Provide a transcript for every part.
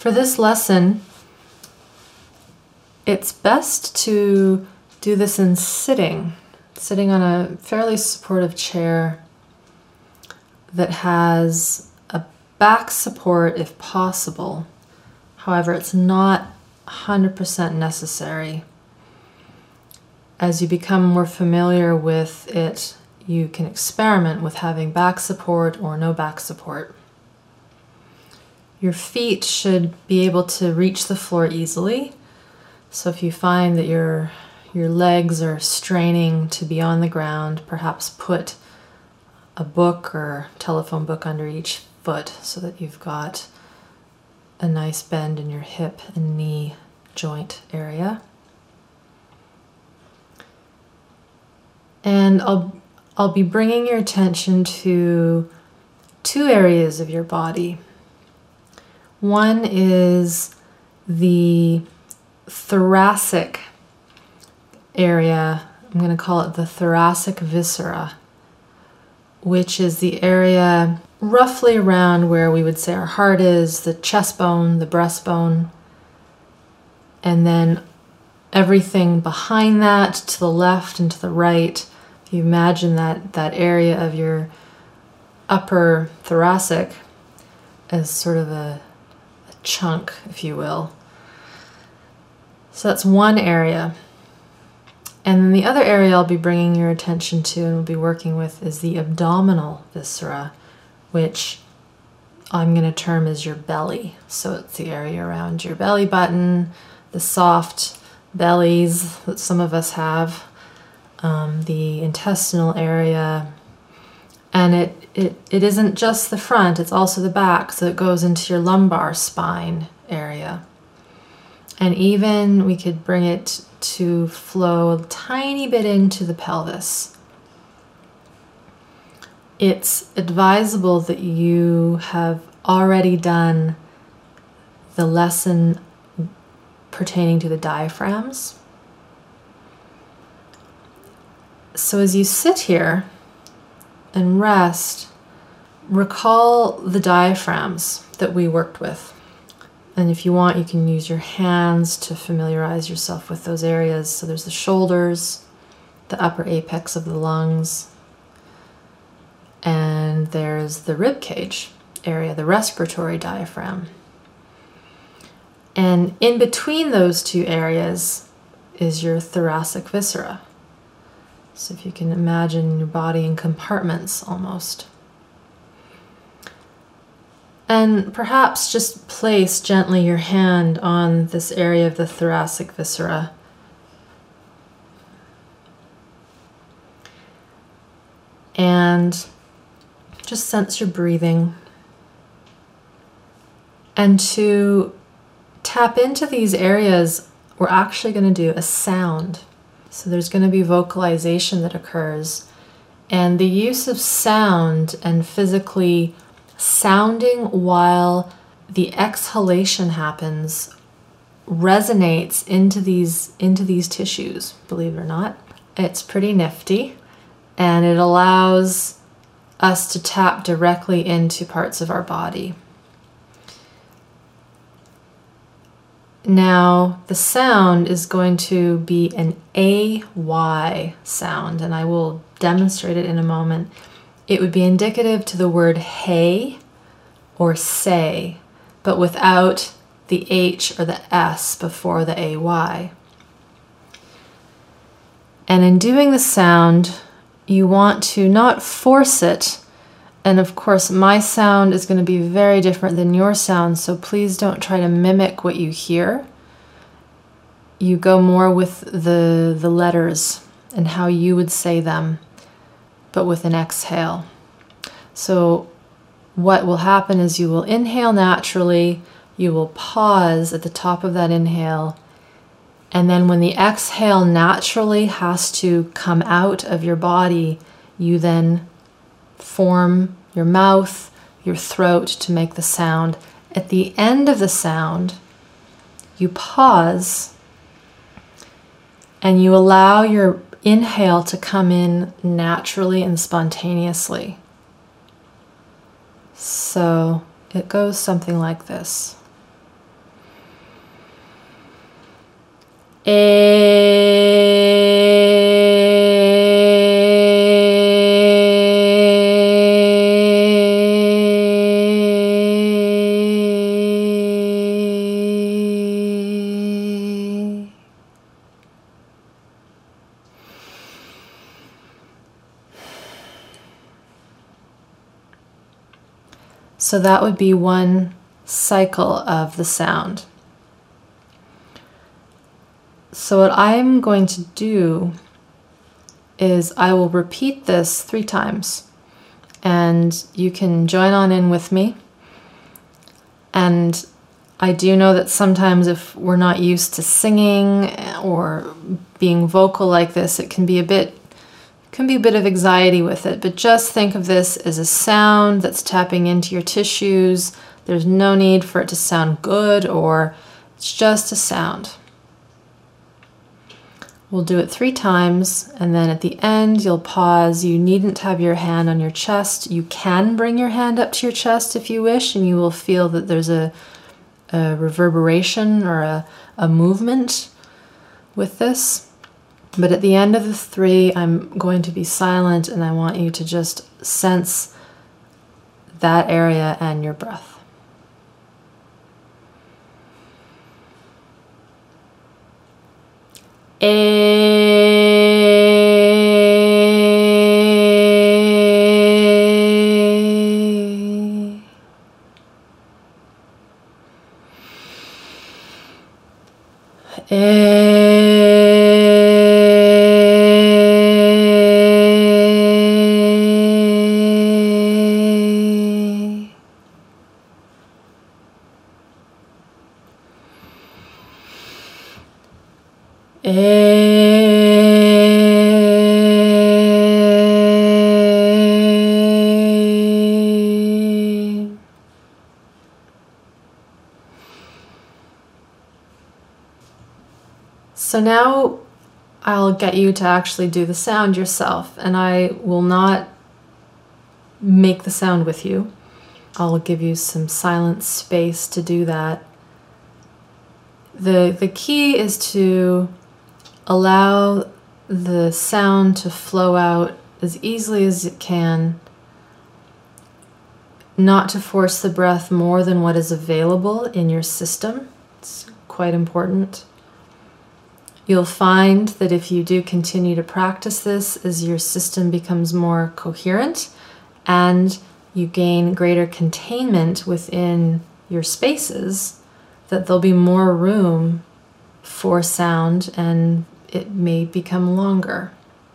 For this lesson, it's best to do this in sitting on a fairly supportive chair that has a back support if possible. However, it's not 100% necessary. As you become more familiar with it, you can experiment with having back support or no back support. Your feet should be able to reach the floor easily. So if you find that your legs are straining to be on the ground, perhaps put a book or telephone book under each foot so that you've got a nice bend in your hip and knee joint area. And I'll be bringing your attention to two areas of your body. One is the thoracic area. I'm going to call it the thoracic viscera, which is the area roughly around where we would say our heart is, the chest bone, the breastbone, and then everything behind that to the left and to the right. If you imagine that area of your upper thoracic as sort of a chunk, if you will. So that's one area. And then the other area I'll be bringing your attention to and we'll be working with is the abdominal viscera, which I'm going to term as your belly. So it's the area around your belly button, the soft bellies that some of us have, the intestinal area. And it isn't just the front, it's also the back, so it goes into your lumbar spine area. And even we could bring it to flow a tiny bit into the pelvis. It's advisable that you have already done the lesson pertaining to the diaphragms. So as you sit here and rest, recall the diaphragms that we worked with. And if you want, you can use your hands to familiarize yourself with those areas. So there's the shoulders, the upper apex of the lungs, and there's the rib cage area, the respiratory diaphragm. And in between those two areas is your thoracic viscera. So if you can imagine your body in compartments almost. And perhaps just place gently your hand on this area of the thoracic viscera. And just sense your breathing. And to tap into these areas, we're actually going to do a sound. So there's going to be vocalization that occurs. And the use of sound and physically sounding while the exhalation happens resonates into these tissues, believe it or not. It's pretty nifty, and it allows us to tap directly into parts of our body. Now, the sound is going to be an AY sound, and I will demonstrate it in a moment. It would be indicative to the word hey or say, but without the H or the S before the AY. And in doing the sound, you want to not force it. And of course, my sound is going to be very different than your sound, so please don't try to mimic what you hear. You go more with the letters and how you would say them, but with an exhale. So what will happen is you will inhale naturally, you will pause at the top of that inhale, and then when the exhale naturally has to come out of your body, you then form your mouth, your throat to make the sound. At the end of the sound, you pause and you allow your inhale to come in naturally and spontaneously. So it goes something like this. So that would be one cycle of the sound. So what I'm going to do is I will repeat this 3 times, and you can join on in with me. And I do know that sometimes if we're not used to singing or being vocal like this, it can be a bit of anxiety with it, but just think of this as a sound that's tapping into your tissues. There's no need for it to sound good, or it's just a sound. We'll do it 3 times, and then at the end you'll pause. You needn't have your hand on your chest. You can bring your hand up to your chest if you wish, and you will feel that there's a reverberation or a movement with this. But at the end of the 3, I'm going to be silent, and I want you to just sense that area and your breath. So now I'll get you to actually do the sound yourself, and I will not make the sound with you. I'll give you some silent space to do that. The key is to allow the sound to flow out as easily as it can, not to force the breath more than what is available in your system. It's quite important. You'll find that if you do continue to practice this, as your system becomes more coherent and you gain greater containment within your spaces, that there'll be more room for sound and it may become longer.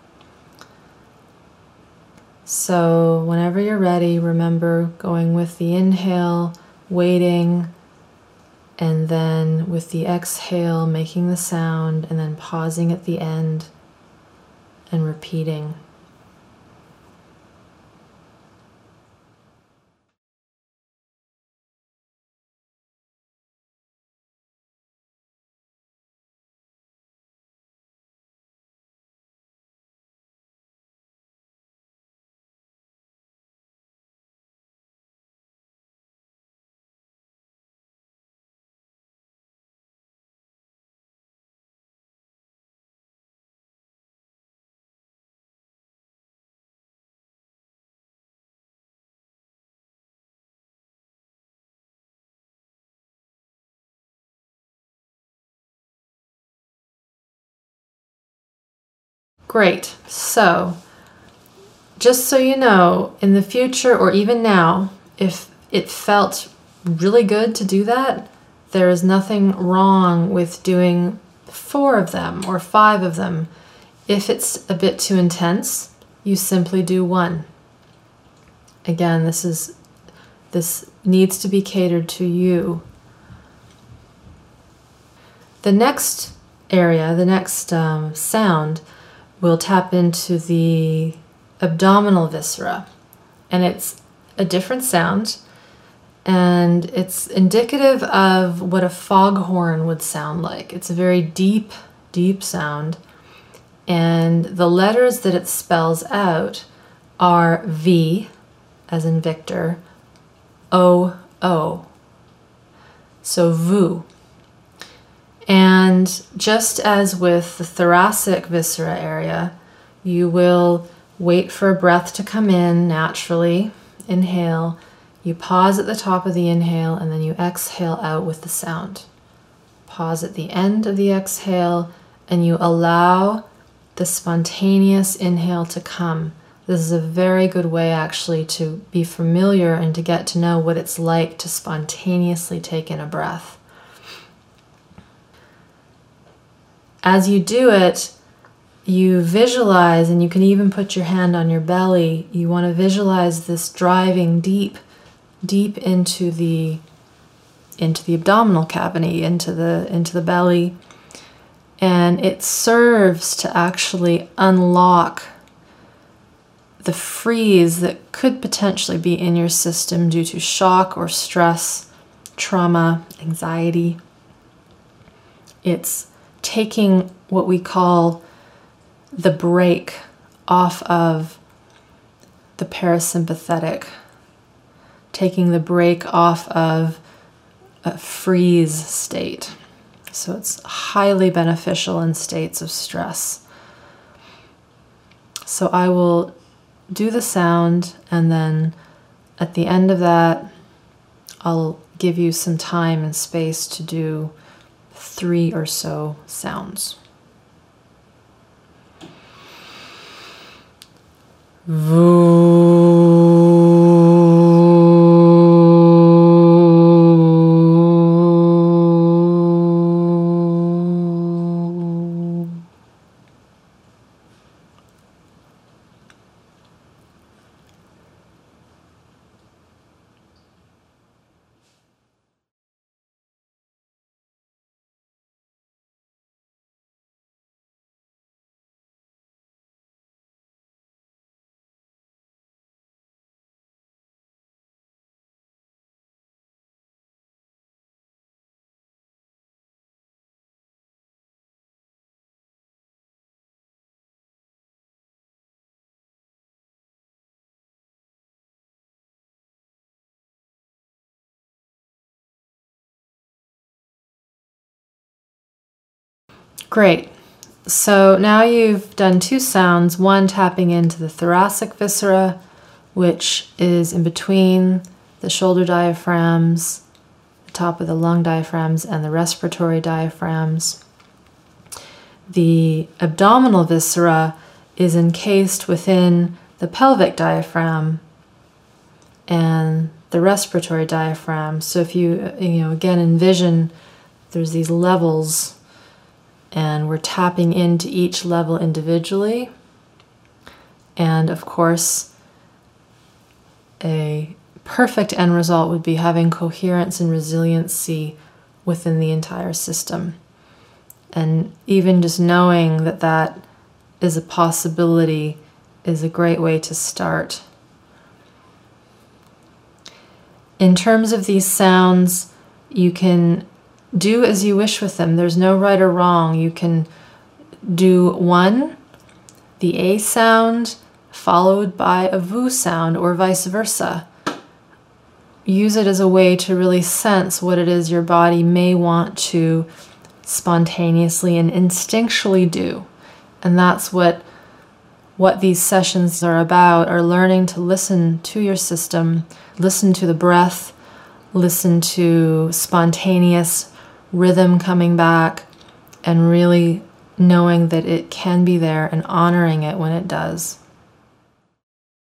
So whenever you're ready, remember going with the inhale, waiting, and then with the exhale, making the sound, and then pausing at the end and repeating. Great. So, just so you know, in the future or even now, if it felt really good to do that, there is nothing wrong with doing 4 of them or 5 of them. If it's a bit too intense, you simply do 1. Again, this needs to be catered to you. The next area, the next sound, will tap into the abdominal viscera, and it's a different sound, and it's indicative of what a foghorn would sound like. It's a very deep, deep sound, and the letters that it spells out are V, as in Victor, O, O. So VU. And And just as with the thoracic viscera area, you will wait for a breath to come in naturally. Inhale. You pause at the top of the inhale, and then you exhale out with the sound. Pause at the end of the exhale, and you allow the spontaneous inhale to come. This is a very good way actually to be familiar and to get to know what it's like to spontaneously take in a breath. As you do it, you visualize, and you can even put your hand on your belly. You want to visualize this driving deep into the abdominal cavity, into the belly, and it serves to actually unlock the freeze that could potentially be in your system due to shock or stress, trauma, anxiety. It's taking what we call the brake off of the parasympathetic, taking the brake off of a freeze state. So it's highly beneficial in states of stress. So I will do the sound, and then at the end of that, I'll give you some time and space to do 3 or so sounds. Great. So now you've done 2 sounds, one tapping into the thoracic viscera, which is in between the shoulder diaphragms, the top of the lung diaphragms, and the respiratory diaphragms. The abdominal viscera is encased within the pelvic diaphragm and the respiratory diaphragm. So if you again envision there's these levels, and we're tapping into each level individually. And of course, a perfect end result would be having coherence and resiliency within the entire system. And even just knowing that that is a possibility is a great way to start. In terms of these sounds, you can do as you wish with them. There's no right or wrong. You can do one, the A sound, followed by a VU sound, or vice versa. Use it as a way to really sense what it is your body may want to spontaneously and instinctually do. And that's what these sessions are about, are learning to listen to your system, listen to the breath, listen to spontaneous rhythm coming back, and really knowing that it can be there and honoring it when it does.